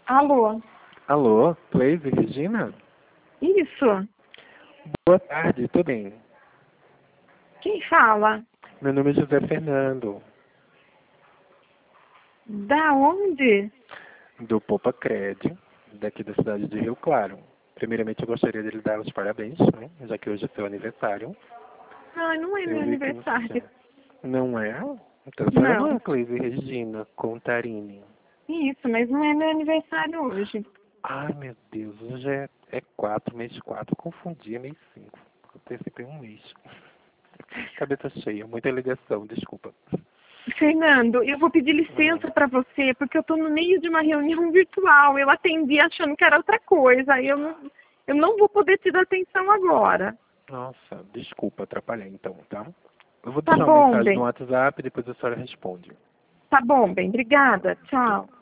Alô? Alô, Cleise Regina? Isso? Boa tarde, tudo bem? Quem fala? Meu nome é José Fernando, Da onde? do Poupa Cred, daqui da cidade de Rio Claro. Primeiramente, eu gostaria de lhe dar os parabéns, né? Já que hoje é seu aniversário. Ah, não é Eu meu vi que aniversário. você... Não é? Então, a senhora não Não. é Cleise Regina Contarini. Isso, mas não é meu aniversário hoje. Ai, meu Deus, hoje é 4, mês 4. Confundi, é mês 5. Antecipei um mês. Cabeça cheia, muita ligação, desculpa. Fernando, eu vou pedir licença para você, porque eu estou no meio de uma reunião virtual. Eu atendi achando que era outra coisa. Eu não vou poder te dar atenção agora. Nossa, desculpa atrapalhar então, tá? Eu vou Tá deixar uma bom, mensagem no bem. WhatsApp e depois a senhora responde. Tá bom, bem. Obrigada. Tchau.